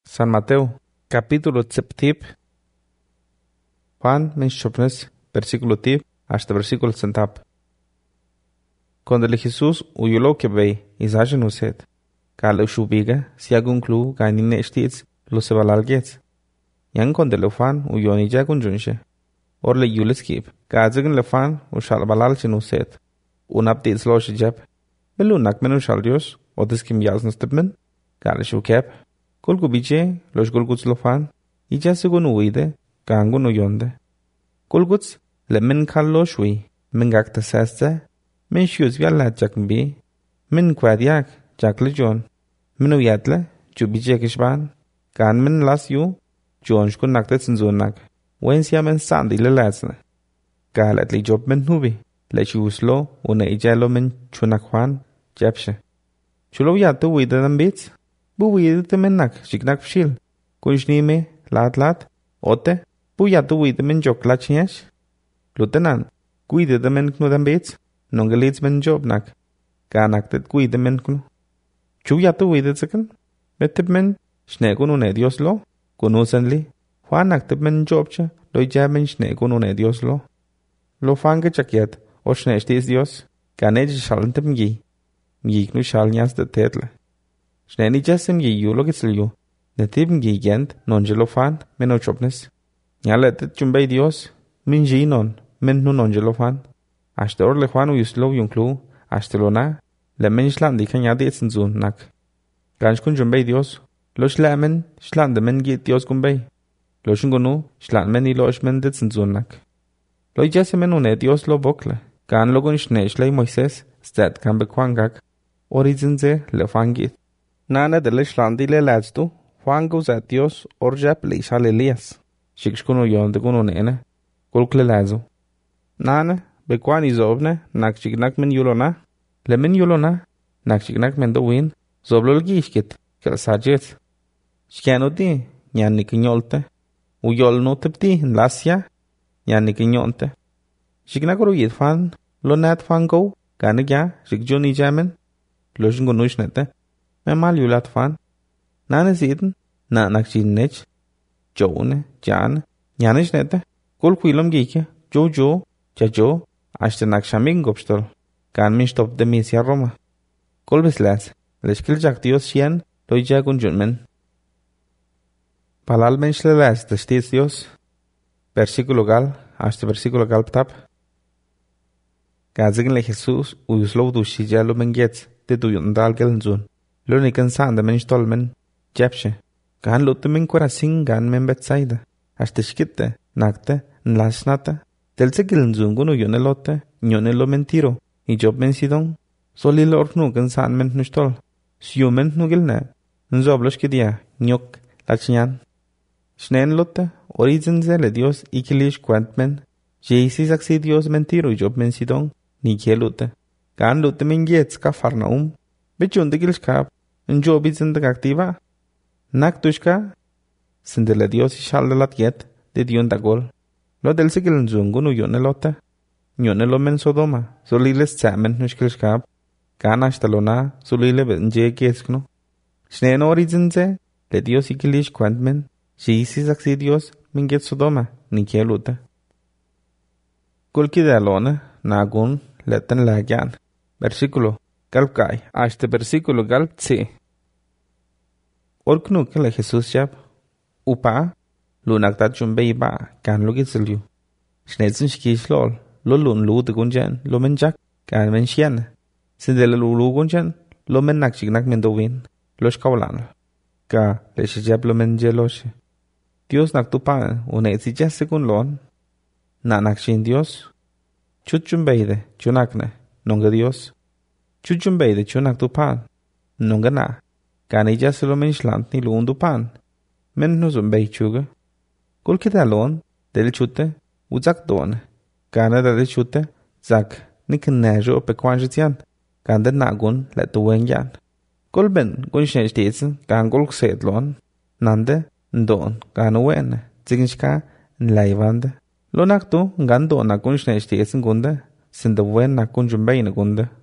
San Mateo, capítulo tseptip. Juan menshopnes, versículo tip, hasta versículo centap. Cuando le Jesús uyulo que ve, isajen uset. Kale shubiga, si agun klu, gainine estits, lo se valalgets. Yang cuando le fan uyoni jagun junshe. Or le yuleskip, gazigen le fan ushal balalchen uset. Unapdits lo shijab. Belunak men ushal Dios, o deskim yalsnestepmen. Kale shukep. Kolgu biche, los golguts lo fan, y ya segun uide, gangu no yonde. Golguts, le men kallo shui, men gakta seste, men shiuz vialla jakmbi, men kwadiak, jakle jon, men uyatle, ju biche kishban, gan men las yu, jon shkun nakte zinzunak, wen siya men sandi le latsne. Galet li job men nubi, le shiuzlo, une ijalo men chunakwan, jepshe. Chulo yato uide dan bits? Buwide temenak, shiknak fshil. Kunshnime, lat, ote, buyatu wide men jok lachiesh. Lutenan, guide de men knudan bits, nongelits men jobnak. Ganak tet guide men knu. Chuyatu wide tsekan, metep men, shnekun une Dios lo, kunusenli, juanak tep men jobcha, lo jaben shnekun une Dios lo. Lo fange chakiet, o shneshtis Dios, ganej shalentep mgi. Mgi knu shalnyas de tetle. Schnell jasem ye yulo gitslyu. Netibm ye gent non jelofan men ochopnes. Nyaletet chumbay Dios min jinon men non jelofan. Ashtor le Juan uyuslo yunklu ashtelona le men shlandi kanyadi etsinzun nak. Ganskun chumbay Dios lo shlamen shlande men git Dios kumbay. Lo shungunu shlamen ilo shmen detsinzun nak. Lo jasem une Dios lo bokle. Gan logun shnechlay Moises stat kambe kwangak. Orizinze le fangit. Nana de le shlandi le lazdu, Juan goes at Dios, or jap le ishal Elias. Shikshkuno yon de guno nene, kulkle lazu. Nana, bekwani zobne, nak shignak men yulona, le men yulona, nak shignak men dowin, zoblol gishkit, kel sajet. Shkano di, nyan nikinyolte, uyol no tepti, lasya, nyan nikinyolte. Shignak ruyit fan, lo nat fan go, ganigya, shikjuni jamen, lo shungunush men mal yulat fan. Nane ziden, na nakshin nech, jone, jan, janish nete, kol kwilom gike, jo, jajo, ashte nakshaming gopstol, gan min stop de misia Roma. Kol beslas, leskil jak Dios sien, lo jagun junmen. Palal mensch le las, de stis Dios, versículo gal, ashte versículo gal ptap. Gazigen le Jesus, uyuslo dushi jalo mengetz, de duyun dal gelenzun. Lo nikan saan de men stolmen, jepshe. Gan lutte men korasing gan men betsaida. Ashte shkitte, nakte, nlasnate. Telze gilenzun gunu yone lotte, nyone lo mentiro. I job men sidon. Soli lo ornu gan saan men nustol. Siyo men nugilne. Nzoblos kidia, nyok, lachnyan. Shnen lotte, orizenze le Dios ikilish kwantmen. Jeisi saksi Dios mentiro i job men sidon, nikye lutte. Gan lutte men getz ka farnaum. Bechon de gilskap, en jobit zindag activa. Naktushka, sindele Dios ishal de latget, de dion dagol. Lo del sigil nzungunu yonelota. Yonelo men Sodoma, soliles tsamen nushkilskap. Ganashtalona, solile benje keskno. Shnen orizinze, le Dios ikilish kwantmen, shisi saksi Dios, minget Sodoma, nikieluta. Kulki de alona, nagun, letten lagyan. Versículo. Galpkai, hasta versículo galptsi. Orknu que le Jesús jab, upa, lunaktat jumbei ba, kan lo gitzelyu. Schnetzen shkish lol, lo lun lu de gunjan, lo men jak, kan men shian. Sindele lu gunjan, lo men nakshignak men dowin, lo shkaulan. Ka, le shijab lo men jeloshe. Dios naktupa, unetsi jasekun lon. Na nakshin Dios. Chut jumbei de, chunakne, nonga Dios. Chuchumbay de chunak tu pan. Nunga na. Gani jaselo men shlant ni luun du pan. Men no zumbay chuga. Kul kitalon, del chute, uzak don. Gana del chute, zak, nikin nejo pe kwanjitian. Ganda nagun, let du wenyan. Kul ben, gun shen stetsen, gan gul ksetlon. Nande, ndon, gana wen, ziginshka, nlaivande. Lo naktu, gando nakun shen stetsen gunde, sinda wen nakun jumbay na gunde.